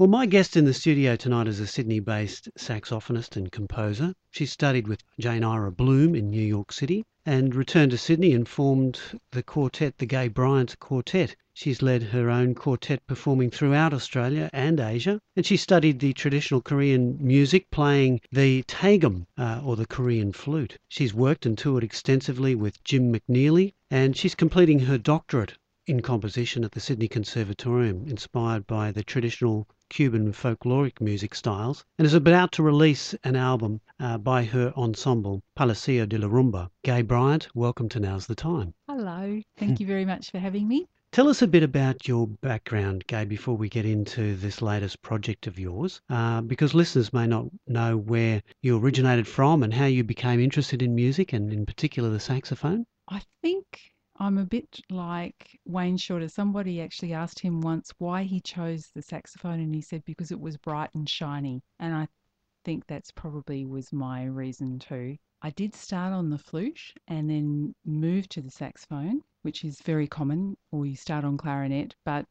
Well, my guest in the studio tonight is a Sydney-based saxophonist and composer. She studied with Jane Ira Bloom in New York City and returned to Sydney and formed the quartet, the Gay Bryant Quartet. She's led her own quartet performing throughout Australia and Asia, and she studied the traditional Korean music, playing the Tagum, or the Korean flute. She's worked and toured extensively with Jim McNeely, and she's completing her doctorate in composition at the Sydney Conservatorium, inspired by the traditional Cuban folkloric music styles, and is about to release an album by her ensemble, Palacio de la Rumba. Gay Bryant, welcome to Now's the Time. Hello, thank you very much for having me. Tell us a bit about your background, Gay, before we get into this latest project of yours, because listeners may not know where you originated from and how you became interested in music, and in particular the saxophone. I think I'm a bit like Wayne Shorter. Somebody actually asked him once why he chose the saxophone, and he said because it was bright and shiny. And I think that's probably was my reason too. I did start on the flute and then move to the saxophone, which is very common, or you start on clarinet. But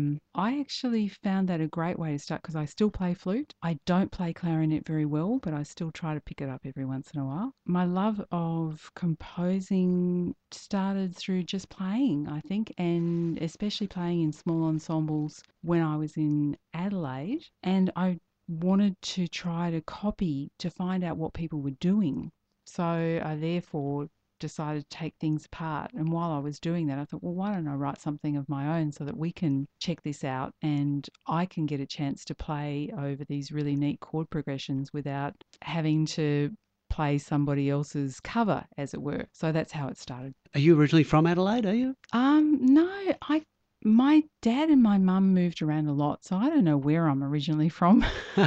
I actually found that a great way to start because I still play flute. I don't play clarinet very well, but I still try to pick it up every once in a while. My love of composing started through just playing, I think, and especially playing in small ensembles when I was in Adelaide. And I wanted to try to copy to find out what people were doing. So I therefore decided to take things apart. And while I was doing that, I thought, well, why don't I write something of my own so that we can check this out and I can get a chance to play over these really neat chord progressions without having to play somebody else's cover, as it were. So that's how it started. Are you originally from Adelaide, are you? No, my dad and my mum moved around a lot, so I don't know where I'm originally from.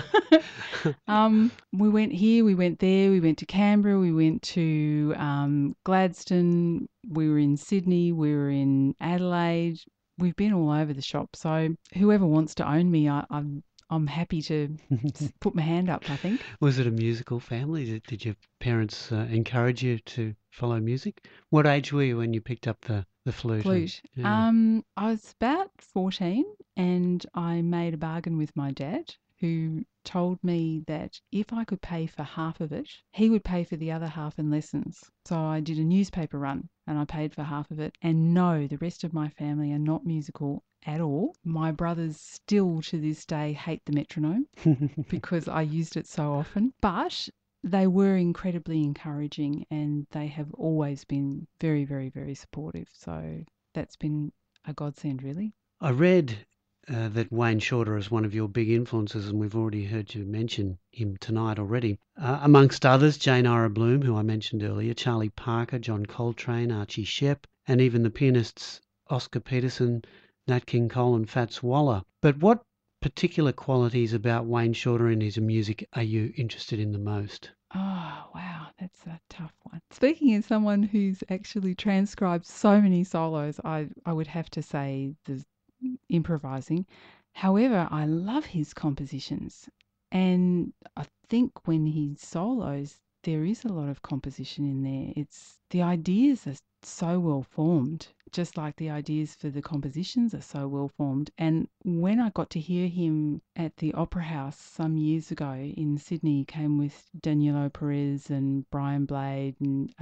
We went here, we went there, we went to Canberra, we went to Gladstone, we were in Sydney, we were in Adelaide. We've been all over the shop. So whoever wants to own me, I'm happy to put my hand up, I think. Was it a musical family? Did your parents encourage you to follow music? What age were you when you picked up the flute? Flute. Yeah. I was about 14 and I made a bargain with my dad who told me that if I could pay for half of it, he would pay for the other half in lessons. So I did a newspaper run and I paid for half of it. And no, the rest of my family are not musical at all. My brothers still to this day hate the metronome because I used it so often. But they were incredibly encouraging and they have always been very, very, very supportive. So that's been a godsend, really. I read that Wayne Shorter is one of your big influences, and we've already heard you mention him tonight already. Amongst others, Jane Ira Bloom, who I mentioned earlier, Charlie Parker, John Coltrane, Archie Shepp, and even the pianists Oscar Peterson, Nat King Cole, and Fats Waller. But what particular qualities about Wayne Shorter and his music are you interested in the most? Oh, wow, that's a tough one. Speaking as someone who's actually transcribed so many solos, I would have to say the improvising. However, I love his compositions. And I think when he solos, there is a lot of composition in there. It's the ideas are so well formed, just like the ideas for the compositions are so well formed. And when I got to hear him at the Opera House some years ago in Sydney, he came with Danilo Perez and Brian Blade and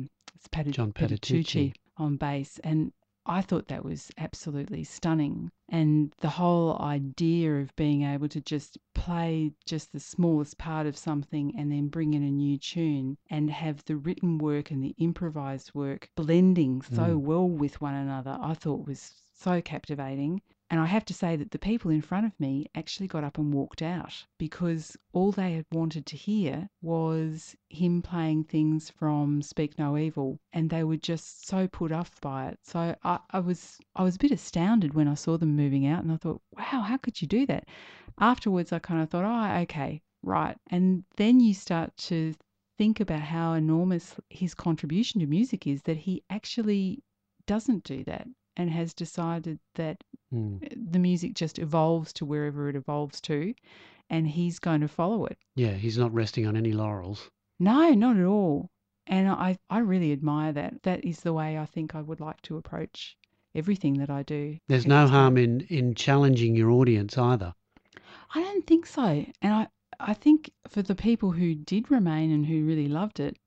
John Petitucci Patitucci. on bass. And I thought that was absolutely stunning. And the whole idea of being able to just play just the smallest part of something and then bring in a new tune and have the written work and the improvised work blending so well with one another, I thought was so captivating. And I have to say that the people in front of me actually got up and walked out because all they had wanted to hear was him playing things from Speak No Evil, and they were just so put off by it. So I was a bit astounded when I saw them moving out, and I thought, wow, how could you do that? Afterwards, I kind of thought, oh, okay, right. And then you start to think about how enormous his contribution to music is, that he actually doesn't do that and has decided that the music just evolves to wherever it evolves to, and he's going to follow it. Yeah, he's not resting on any laurels. No, not at all. And I really admire that. That is the way I think I would like to approach everything that I do There's every no harm time. in challenging your audience either. I don't think so. And I think for the people who did remain and who really loved it,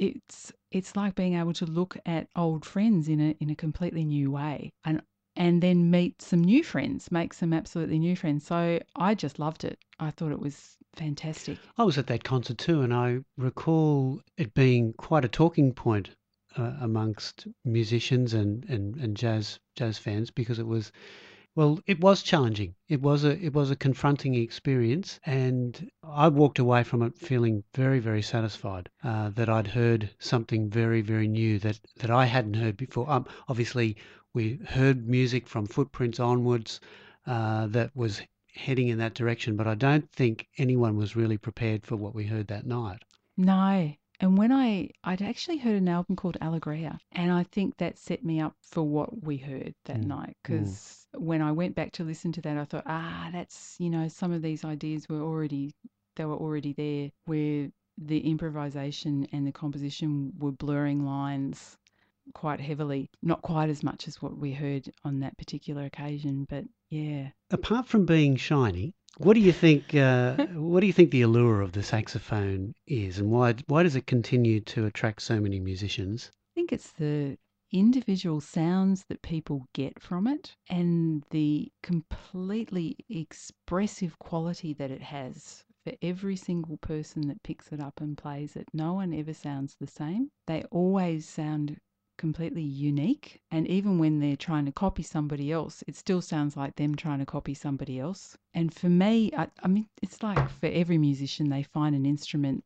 it's like being able to look at old friends in a completely new way and then meet some new friends, make some absolutely new friends. So I just loved it. I thought it was fantastic. I was at that concert too, and I recall it being quite a talking point amongst musicians and jazz fans because it was, well, it was challenging. It was a confronting experience, and I walked away from it feeling very, very satisfied that I'd heard something very, very new that I hadn't heard before. Obviously, we heard music from Footprints onwards that was heading in that direction, but I don't think anyone was really prepared for what we heard that night. No. And when I'd actually heard an album called Allegria, and I think that set me up for what we heard that Mm, night. mm. Because when I went back to listen to that, I thought, that's, some of these ideas they were already there, where the improvisation and the composition were blurring lines quite heavily. Not quite as much as what we heard on that particular occasion, but yeah. Apart from being shiny, what do you think? What do you think the allure of the saxophone is, and why does it continue to attract so many musicians? Think it's the individual sounds that people get from it and the completely expressive quality that it has for every single person that picks it up and plays it. No one ever sounds the same. They always sound completely unique. And even when they're trying to copy somebody else, it still sounds like them trying to copy somebody else. And for me, I mean, it's like for every musician, they find an instrument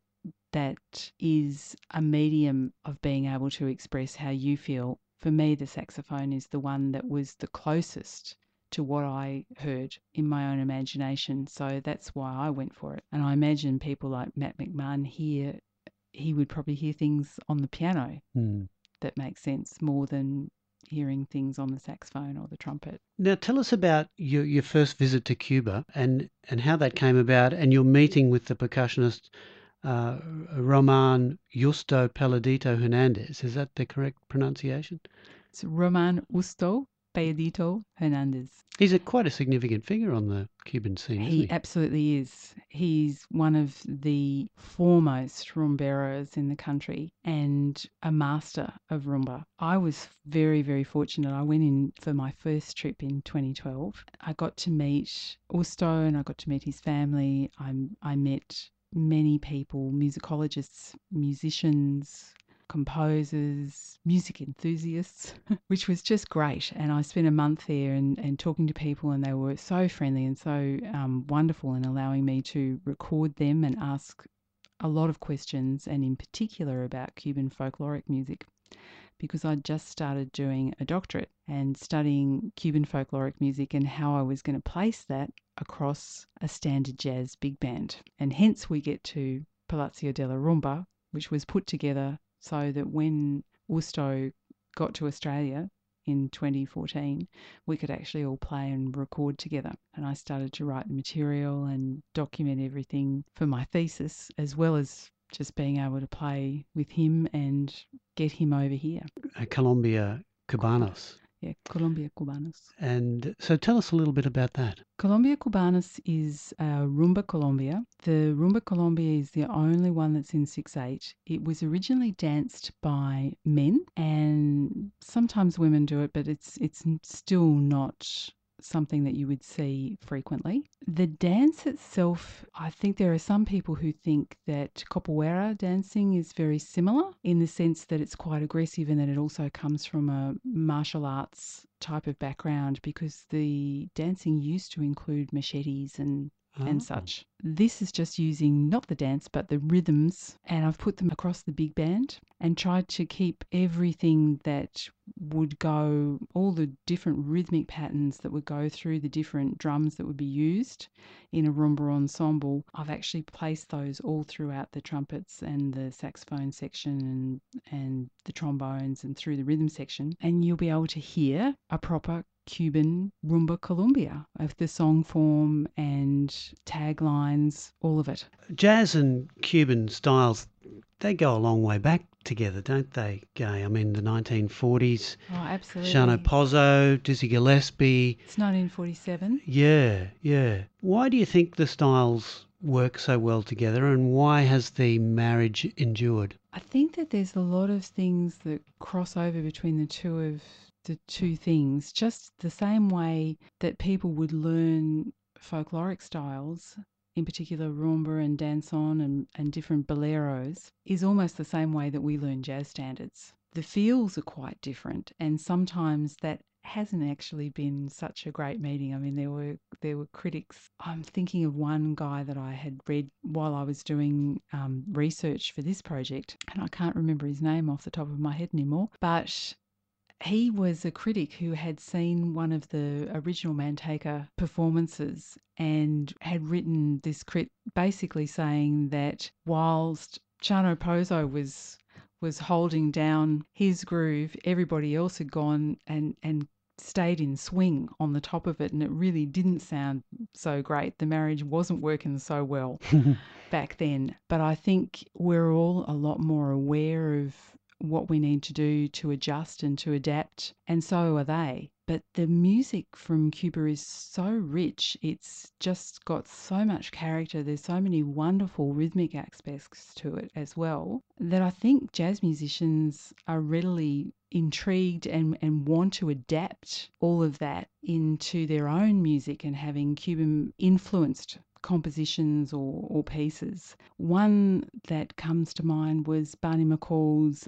that is a medium of being able to express how you feel. For me, the saxophone is the one that was the closest to what I heard in my own imagination. So that's why I went for it. And I imagine people like Matt McMahon here, he would probably hear things on the piano Hmm. that make sense more than hearing things on the saxophone or the trumpet. Now, tell us about your first visit to Cuba and how that came about, and your meeting with the percussionist uh, Roman Justo Peladito Hernandez. Is that the correct pronunciation? It's Roman Usto Bayadito Hernandez. He's quite a significant figure on the Cuban scene, isn't He he? absolutely is. He's one of the foremost rumberos in the country and a master of rumba. I was very, very fortunate. I went in for my first trip in 2012. I got to meet Usto and I got to meet his family. I met many people, musicologists, musicians, composers, music enthusiasts, which was just great. And I spent a month there and talking to people, and they were so friendly and so wonderful in allowing me to record them and ask a lot of questions, and in particular about Cuban folkloric music, because I'd just started doing a doctorate and studying Cuban folkloric music and how I was going to place that across a standard jazz big band. And hence we get to Palazzo della Rumba, which was put together so that when Usto got to Australia in 2014, we could actually all play and record together. And I started to write the material and document everything for my thesis, as well as just being able to play with him and get him over here. Colombia Cubanos. Yeah, Colombia Cubanos. And so tell us a little bit about that. Colombia Cubanos is Rumba Colombia. The Rumba Colombia is the only one that's in 6/8. It was originally danced by men, and sometimes women do it, but it's still not something that you would see frequently. The dance itself, I think there are some people who think that capoeira dancing is very similar in the sense that it's quite aggressive and that it also comes from a martial arts type of background, because the dancing used to include machetes and Oh, such. This is just using not the dance but the rhythms, and I've put them across the big band and tried to keep everything that would go, all the different rhythmic patterns that would go through the different drums that would be used in a rumba ensemble. I've actually placed those all throughout the trumpets and the saxophone section and the trombones and through the rhythm section, and you'll be able to hear a proper Cuban rumba Colombia of the song form and taglines, all of it. jazz and Cuban styles they go a long way back together, don't they, Gay? I mean, the 1940s, Oh, Shano absolutely. Pozzo, Dizzy Gillespie. It's 1947. Yeah, yeah. Why do you think the styles work so well together, and why has the marriage endured? I think that there's a lot of things that cross over between the two things, just the same way that people would learn folkloric styles, in particular rumba and danson and different boleros, is almost the same way that we learn jazz standards. The feels are quite different, and sometimes that hasn't actually been such a great meeting. I mean, there were critics. I'm thinking of one guy that I had read while I was doing research for this project, and I can't remember his name off the top of my head anymore. But he was a critic who had seen one of the original Manteca performances and had written this crit basically saying that whilst Chano Pozo was holding down his groove, everybody else had gone and stayed in swing on the top of it, and it really didn't sound so great. The marriage wasn't working so well back then. But I think we're all a lot more aware of what we need to do to adjust and to adapt, and so are they. But the music from Cuba is so rich. It's just got so much character. There's so many wonderful rhythmic aspects to it as well, that I think jazz musicians are readily intrigued and want to adapt all of that into their own music and having Cuban influenced compositions or pieces. One that comes to mind was Barney McCall's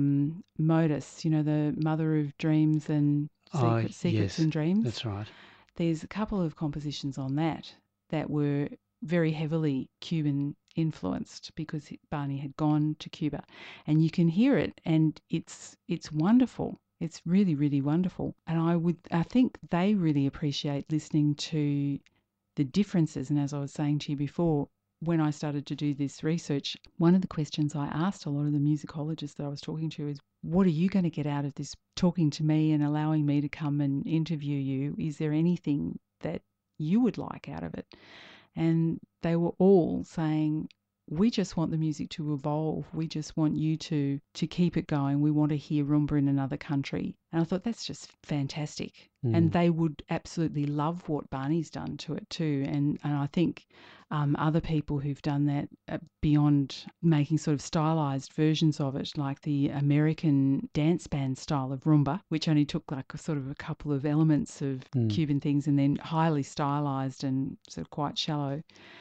Modus, the Mother of Dreams and Oh, Secrets yes, and Dreams. that's right. There's a couple of compositions on that were very heavily Cuban influenced because Barney had gone to Cuba, and you can hear it, and it's wonderful. It's really, really wonderful. And I think they really appreciate listening to the differences. And as I was saying to you before, when I started to do this research, one of the questions I asked a lot of the musicologists that I was talking to is, what are you going to get out of this talking to me and allowing me to come and interview you? Is there anything that you would like out of it? And they were all saying, we just want the music to evolve. We just want you to keep it going. We want to hear rumba in another country. And I thought that's just fantastic. And they would absolutely love what Barney's done to it too. And I think other people who've done that beyond making sort of stylized versions of it, like the American dance band style of rumba, which only took like a sort of a couple of elements of Cuban things and then highly stylized and sort of quite shallow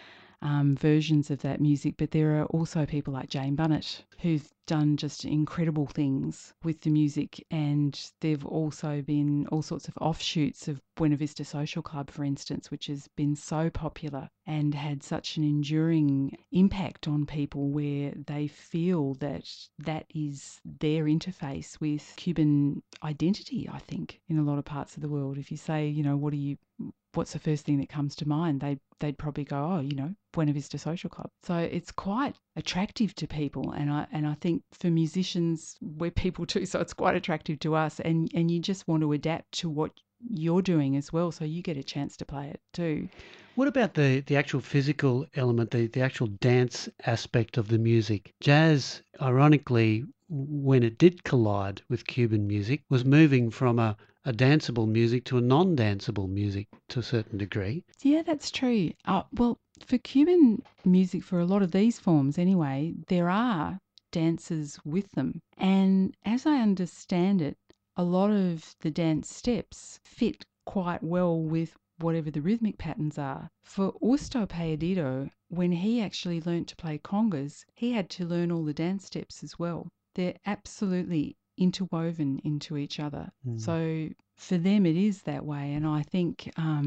versions of that music. But there are also people like Jane Bunnett who've done just incredible things with the music, and there've also been all sorts of offshoots of Buena Vista Social Club, for instance, which has been so popular and had such an enduring impact on people, where they feel that that is their interface with Cuban identity, I think, in a lot of parts of the world. If you say, what's the first thing that comes to mind? They'd probably go, Buena Vista Social Club. So it's quite attractive to people, and I think for musicians, we're people too, so it's quite attractive to us, and you just want to adapt to what you're doing as well, so you get a chance to play it too. What about the actual physical element, the actual dance aspect of the music? Jazz, ironically, when it did collide with Cuban music, was moving from a danceable music to a non-danceable music to a certain degree. Yeah, that's true. Well, for Cuban music, for a lot of these forms anyway, there are dances with them. And as I understand it, a lot of the dance steps fit quite well with whatever the rhythmic patterns are. For Augusto Payadito, when he actually learnt to play congas, he had to learn all the dance steps as well. They're absolutely interwoven into each other. So for them it is that way, and I think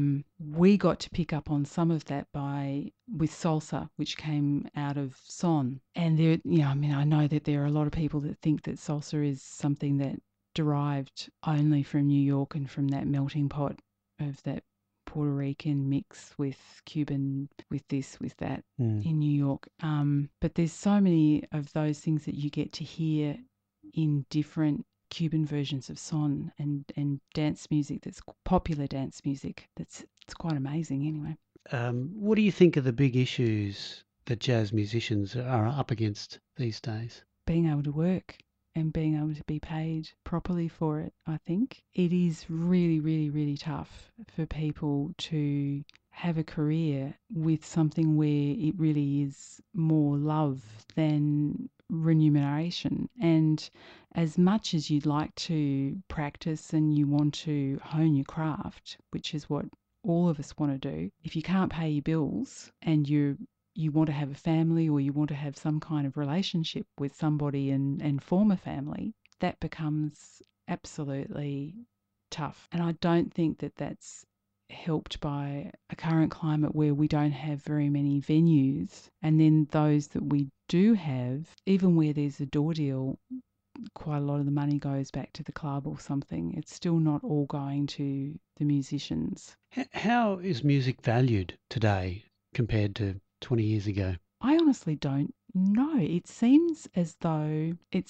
we got to pick up on some of that with salsa, which came out of son. And there, I know that there are a lot of people that think that salsa is something that derived only from New York and from that melting pot of that Puerto Rican mix with Cuban, with this, with that in New York. But there's so many of those things that you get to hear in different Cuban versions of son and dance music, that's popular dance music. It's quite amazing anyway. What do you think are the big issues that jazz musicians are up against these days? Being able to work and being able to be paid properly for it, I think. It is really, really, really tough for people to have a career with something where it really is more love than remuneration. And as much as you'd like to practice and you want to hone your craft, which is what all of us want to do, if you can't pay your bills and you want to have a family or you want to have some kind of relationship with somebody and form a family, that becomes absolutely tough. And I don't think that that's helped by a current climate where we don't have very many venues. And then those that we do have, even where there's a door deal, quite a lot of the money goes back to the club or something. It's still not all going to the musicians. How is music valued today compared to 20 years ago? I honestly don't know. It seems as though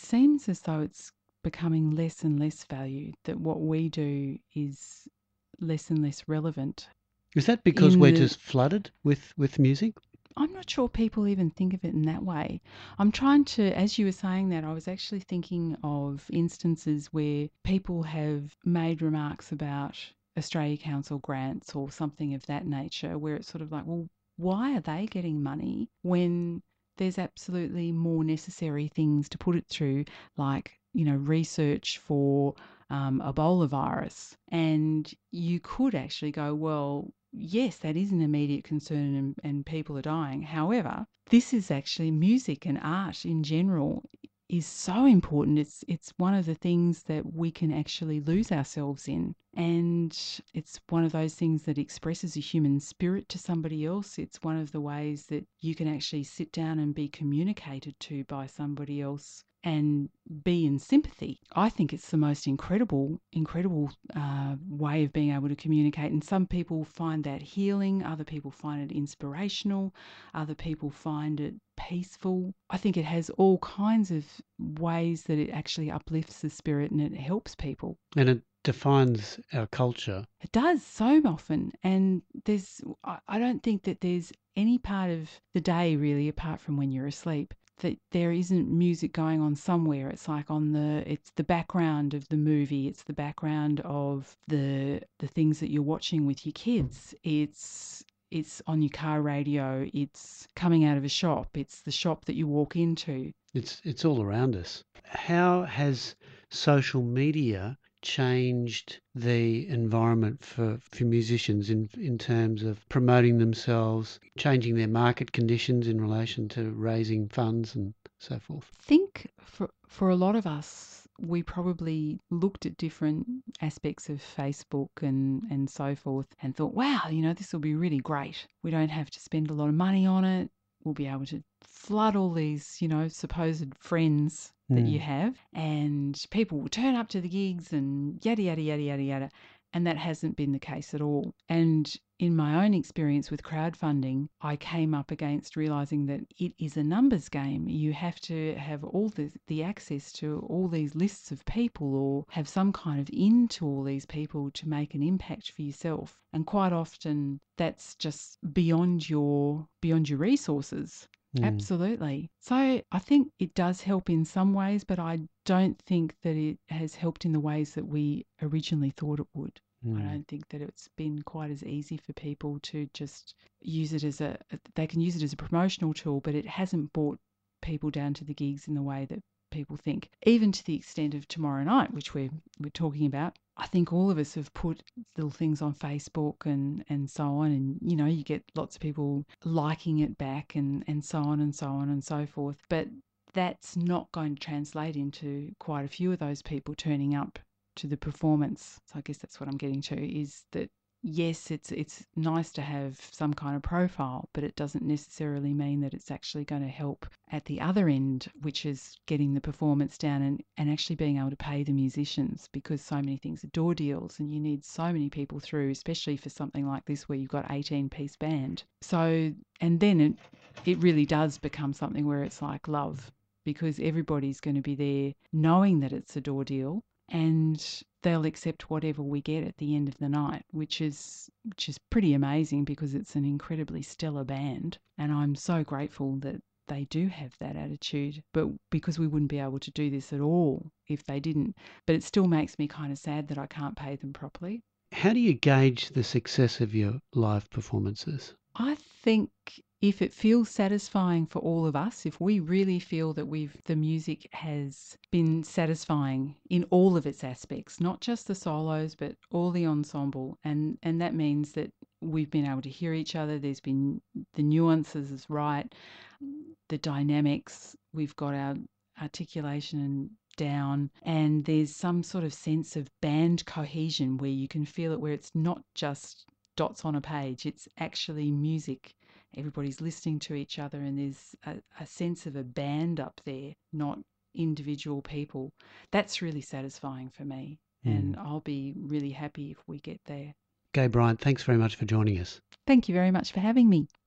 it's becoming less and less valued, that what we do is less and less relevant. Is that because In we're the just flooded with music? I'm not sure people even think of it in that way. I'm trying to, as you were saying that, I was actually thinking of instances where people have made remarks about Australia Council grants or something of that nature, where it's sort of like, well, why are they getting money when there's absolutely more necessary things to put it through, like, research for Ebola virus? And you could actually go, well, yes, that is an immediate concern and people are dying. However, this is actually music and art in general is so important. It's one of the things that we can actually lose ourselves in. And it's one of those things that expresses a human spirit to somebody else. It's one of the ways that you can actually sit down and be communicated to by somebody else and be in sympathy. I think it's the most incredible way of being able to communicate. And some people find that healing, other people find it inspirational, other people find it peaceful. I think it has all kinds of ways that it actually uplifts the spirit and it helps people. And it defines our culture. It does so often. And I don't think that there's any part of the day really, apart from when you're asleep, that there isn't music going on somewhere. It's like it's the background of the movie, it's the background of the things that you're watching with your kids. It's on your car radio, it's coming out of a shop, it's the shop that you walk into. It's all around us. How has social media changed the environment for musicians in terms of promoting themselves, changing their market conditions in relation to raising funds and so forth? I think for a lot of us, we probably looked at different aspects of Facebook and so forth and thought, wow, this will be really great. We don't have to spend a lot of money on it. We'll be able to flood all these, supposed friends that you have, and people will turn up to the gigs and yada, yada, yada, yada, yada. And that hasn't been the case at all. And in my own experience with crowdfunding, I came up against realizing that it is a numbers game. You have to have all the access to all these lists of people or have some kind of to all these people to make an impact for yourself. And quite often that's just beyond your resources. Absolutely. So I think it does help in some ways, but I don't think that it has helped in the ways that we originally thought it would. I don't think that it's been quite as easy for people to just use it they can use it as a promotional tool, but it hasn't brought people down to the gigs in the way that people think. Even to the extent of tomorrow night, which we're talking about, I think all of us have put little things on Facebook and so on, and you get lots of people liking it back and so on and so on and so forth. But that's not going to translate into quite a few of those people turning up to the performance. So I guess that's what I'm getting to, is that yes, it's nice to have some kind of profile, but it doesn't necessarily mean that it's actually going to help at the other end, which is getting the performance down and actually being able to pay the musicians, because so many things are door deals and you need so many people through, especially for something like this where you've got 18-piece band. So, and then it really does become something where it's like love, because everybody's going to be there knowing that it's a door deal, and they'll accept whatever we get at the end of the night, which is pretty amazing because it's an incredibly stellar band, and I'm so grateful that they do have that attitude, but because we wouldn't be able to do this at all if they didn't. But it still makes me kind of sad that I can't pay them properly. How do you gauge the success of your live performances? I think if it feels satisfying for all of us, if we really feel that the music has been satisfying in all of its aspects, not just the solos, but all the ensemble, and that means that we've been able to hear each other, there's been the nuances is right, the dynamics, we've got our articulation down, and there's some sort of sense of band cohesion where you can feel it, where it's not just dots on a page, it's actually music. Everybody's listening to each other, and there's a sense of a band up there, not individual people. That's really satisfying for me, and I'll be really happy if we get there. Gai Bryant, thanks very much for joining us. Thank you very much for having me.